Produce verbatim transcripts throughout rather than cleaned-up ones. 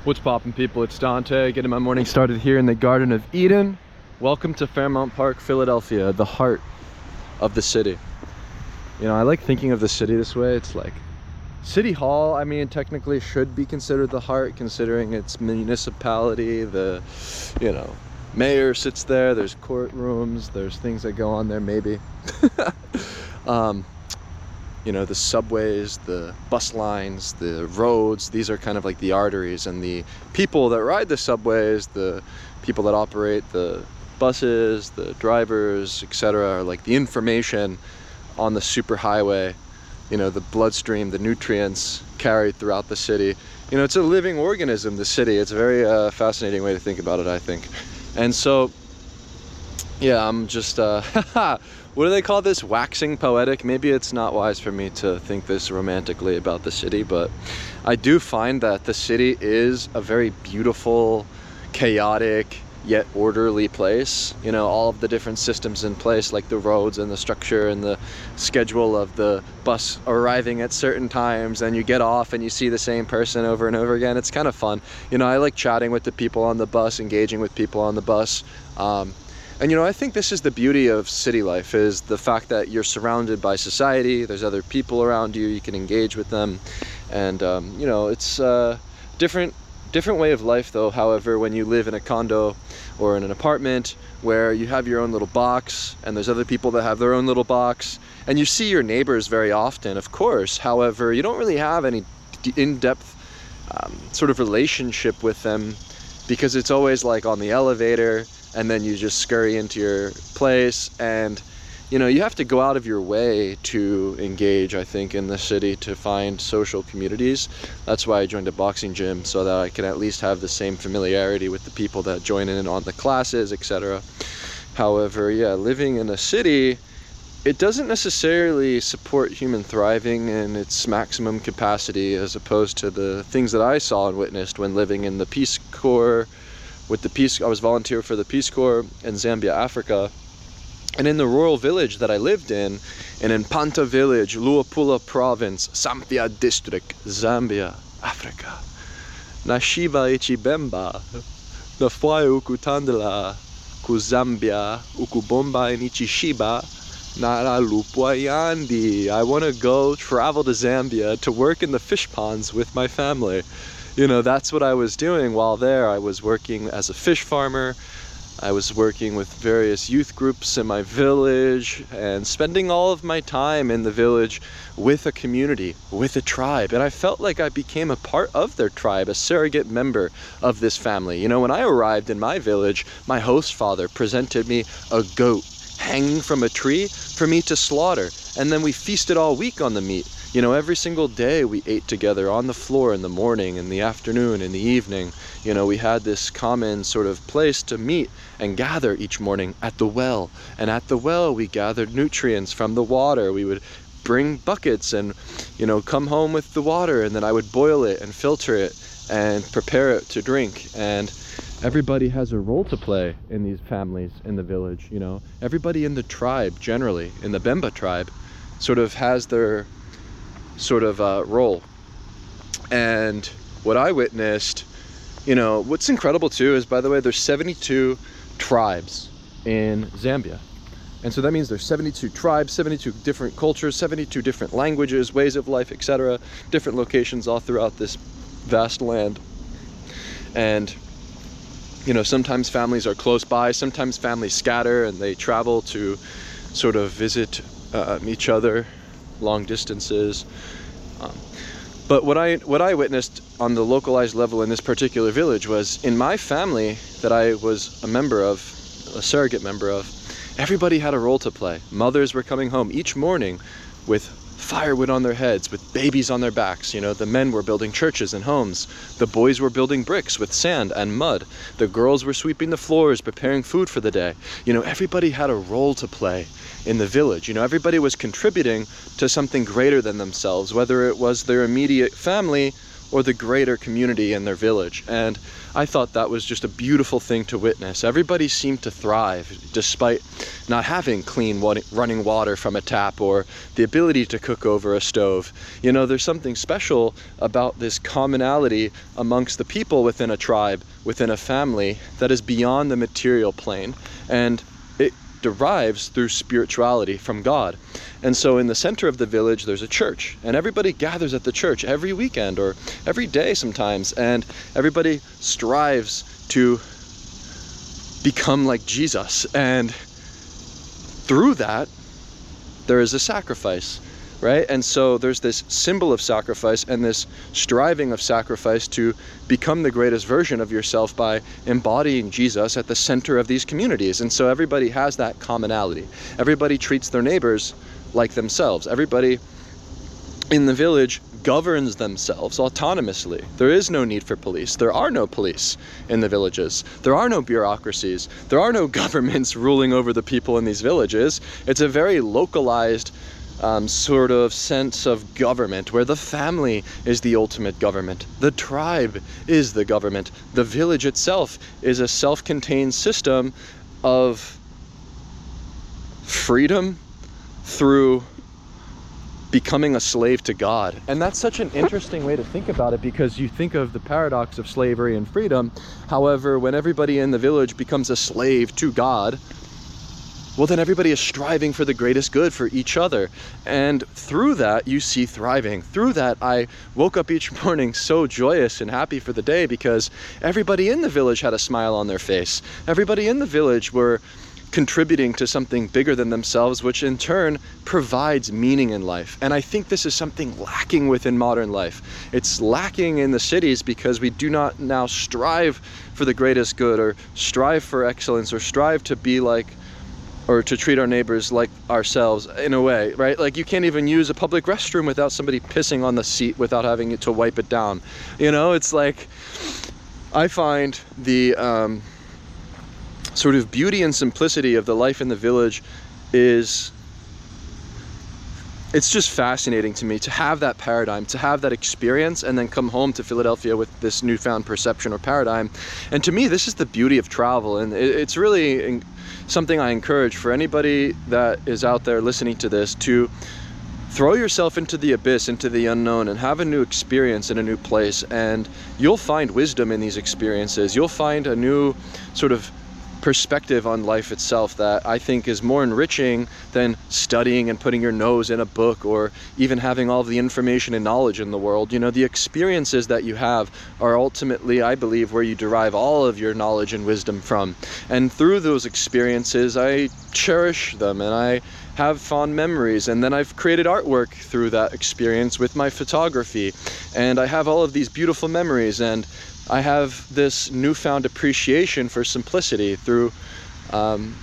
What's poppin', people? It's Dante, getting my morning started here in the Garden of Eden. Welcome to Fairmount Park, Philadelphia, the heart of the city. You know, I like thinking of the city this way. It's like City Hall, I mean, technically should be considered the heart, considering its municipality. The, you know, mayor sits there, there's courtrooms, there's things that go on there, maybe. um, you know, the subways, the bus lines, the roads, these are kind of like the arteries, and the people that ride the subways, the people that operate the buses, the drivers, et cetera, are like the information on the superhighway, you know, the bloodstream, the nutrients carried throughout the city. You know, it's a living organism, the city. It's a very uh, fascinating way to think about it, I think. And so, yeah, I'm just, uh, what do they call this? Waxing poetic? Maybe it's not wise for me to think this romantically about the city, but I do find that the city is a very beautiful, chaotic, yet orderly place. You know, all of the different systems in place, like the roads and the structure and the schedule of the bus arriving at certain times, and you get off and you see the same person over and over again. It's kind of fun. You know, I like chatting with the people on the bus, engaging with people on the bus. Um, And you know, I think this is the beauty of city life, is the fact that you're surrounded by society, there's other people around you, you can engage with them. And um, you know, it's a different, different way of life though, however, when you live in a condo or in an apartment where you have your own little box and there's other people that have their own little box, and you see your neighbors very often, of course. However, you don't really have any in-depth um, sort of relationship with them, because it's always like on the elevator, and then you just scurry into your place. And you know, you have to go out of your way to engage, I think, in the city, to find social communities. That's why I joined a boxing gym, so that I can at least have the same familiarity with the people that join in on the classes, et cetera. However, yeah, living in a city, it doesn't necessarily support human thriving in its maximum capacity, as opposed to the things that I saw and witnessed when living in the Peace Corps. With the Peace, I was volunteer for the Peace Corps in Zambia, Africa. And in the rural village that I lived in, in Mpanta village, Luapula province, Sampia district, Zambia, Africa. Nashiva ichibemba, nafwai ukutandala, ku Zambia, ukubomba inichishiba, nara lupwayandi. I want to go travel to Zambia to work in the fish ponds with my family. You know, that's what I was doing while there. I was working as a fish farmer. I was working with various youth groups in my village, and spending all of my time in the village with a community, with a tribe. And I felt like I became a part of their tribe, a surrogate member of this family. You know, when I arrived in my village, my host father presented me a goat hanging from a tree for me to slaughter. And then we feasted all week on the meat. You know, every single day we ate together on the floor, in the morning, in the afternoon, in the evening. You know, we had this common sort of place to meet and gather each morning at the well. And at the well, we gathered nutrients from the water. We would bring buckets and, you know, come home with the water, and then I would boil it and filter it and prepare it to drink. And everybody has a role to play in these families in the village, you know. Everybody in the tribe, generally, in the Bemba tribe, sort of has their sort of uh, role. And what I witnessed, you know, what's incredible too is, by the way, there's seventy-two tribes in Zambia. And so that means there's seventy-two tribes, seventy-two different cultures, seventy-two different languages, ways of life, et cetera, different locations all throughout this vast land. And, you know, sometimes families are close by, sometimes families scatter and they travel to sort of visit uh, each other long distances. Um, but what I what I witnessed on the localized level in this particular village was, in my family that I was a member of, a surrogate member of, everybody had a role to play. Mothers were coming home each morning with firewood on their heads, with babies on their backs. You know, the men were building churches and homes. The boys were building bricks with sand and mud. The girls were sweeping the floors, preparing food for the day. You know, everybody had a role to play in the village. You know, everybody was contributing to something greater than themselves, whether it was their immediate family or the greater community in their village. And I thought that was just a beautiful thing to witness. Everybody seemed to thrive despite not having clean running water from a tap or the ability to cook over a stove. You know, there's something special about this commonality amongst the people within a tribe, within a family, that is beyond the material plane, and it derives through spirituality from God. And so in the center of the village there's a church, and everybody gathers at the church every weekend or every day sometimes, and everybody strives to become like Jesus, and through that there is a sacrifice, right? And so there's this symbol of sacrifice and this striving of sacrifice to become the greatest version of yourself by embodying Jesus at the center of these communities. And so everybody has that commonality. Everybody treats their neighbors like themselves. Everybody in the village governs themselves autonomously. There is no need for police. There are no police in the villages. There are no bureaucracies. There are no governments ruling over the people in these villages. It's a very localized Um, sort of sense of government, where the family is the ultimate government. The tribe is the government. The village itself is a self-contained system of freedom through becoming a slave to God. And that's such an interesting way to think about it, because you think of the paradox of slavery and freedom. However, when everybody in the village becomes a slave to God, well, then everybody is striving for the greatest good for each other. And through that, you see thriving. Through that, I woke up each morning so joyous and happy for the day, because everybody in the village had a smile on their face. Everybody in the village were contributing to something bigger than themselves, which in turn provides meaning in life. And I think this is something lacking within modern life. It's lacking in the cities because we do not now strive for the greatest good, or strive for excellence, or strive to be like, or to treat our neighbors like ourselves in a way, right? Like, you can't even use a public restroom without somebody pissing on the seat without having to wipe it down. You know, it's like, I find the um, sort of beauty and simplicity of the life in the village is, it's just fascinating to me to have that paradigm, to have that experience, and then come home to Philadelphia with this newfound perception or paradigm. And to me, this is the beauty of travel, and it's really something I encourage for anybody that is out there listening to this, to throw yourself into the abyss, into the unknown, and have a new experience in a new place. And you'll find wisdom in these experiences. You'll find a new sort of perspective on life itself that I think is more enriching than studying and putting your nose in a book, or even having all of the information and knowledge in the world. You know, the experiences that you have are ultimately, I believe, where you derive all of your knowledge and wisdom from. And through those experiences, I cherish them, and I have fond memories. And then I've created artwork through that experience with my photography, and I have all of these beautiful memories. And I have this newfound appreciation for simplicity through, um,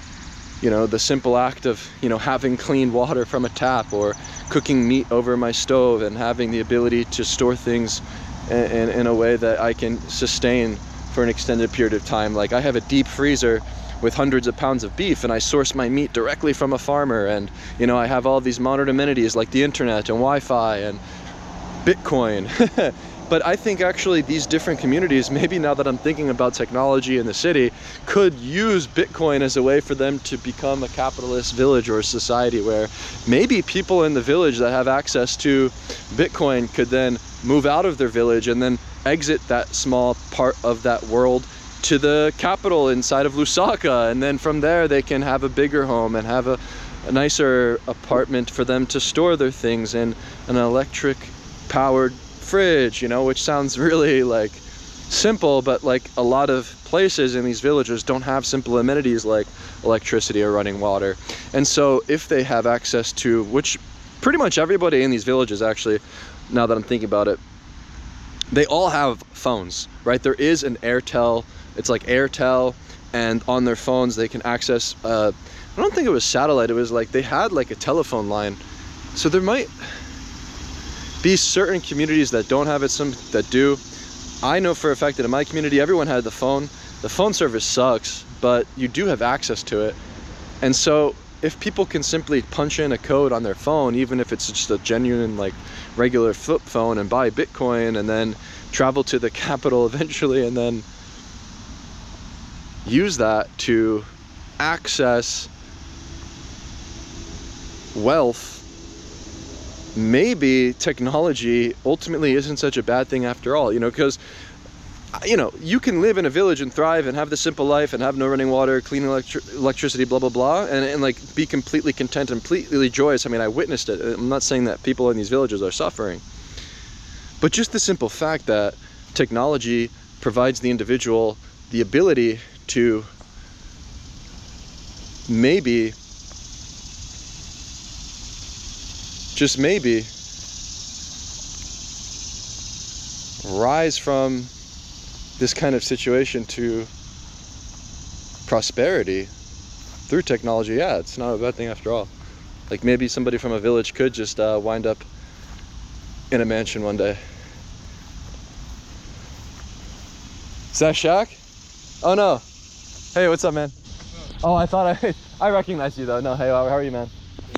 you know, the simple act of, you know, having clean water from a tap, or cooking meat over my stove, and having the ability to store things in, in, in a way that I can sustain for an extended period of time. Like, I have a deep freezer with hundreds of pounds of beef, and I source my meat directly from a farmer. And, you know, I have all these modern amenities like the internet and Wi-Fi and Bitcoin. But I think actually these different communities, maybe now that I'm thinking about technology in the city, could use Bitcoin as a way for them to become a capitalist village or a society where maybe people in the village that have access to Bitcoin could then move out of their village and then exit that small part of that world to the capital inside of Lusaka. And then from there they can have a bigger home and have a, a nicer apartment for them to store their things in, an electric powered fridge, you know, which sounds really like simple, but like a lot of places in these villages don't have simple amenities like electricity or running water. And so if they have access to, which pretty much everybody in these villages actually, now that I'm thinking about it, they all have phones, right? There is an Airtel, it's like Airtel, and on their phones they can access, uh, I don't think it was satellite, it was like they had like a telephone line. So there might be certain communities that don't have it, some that do. I know for a fact that in my community, everyone had the phone. The phone service sucks, but you do have access to it. And so if people can simply punch in a code on their phone, even if it's just a genuine like regular flip phone, and buy Bitcoin and then travel to the capital eventually and then use that to access wealth, maybe technology ultimately isn't such a bad thing after all, you know, because you know, you can live in a village and thrive and have the simple life and have no running water, clean electri electricity, blah, blah, blah, and, and like be completely content and completely joyous. I mean, I witnessed it. I'm not saying that people in these villages are suffering, but just the simple fact that technology provides the individual the ability to maybe, just maybe, rise from this kind of situation to prosperity through technology. Yeah, it's not a bad thing after all. Like maybe somebody from a village could just uh, wind up in a mansion one day. Is that Shaq? Oh no. Hey, what's up, man? Oh, I thought I I recognized you though. No, hey, how are you, man?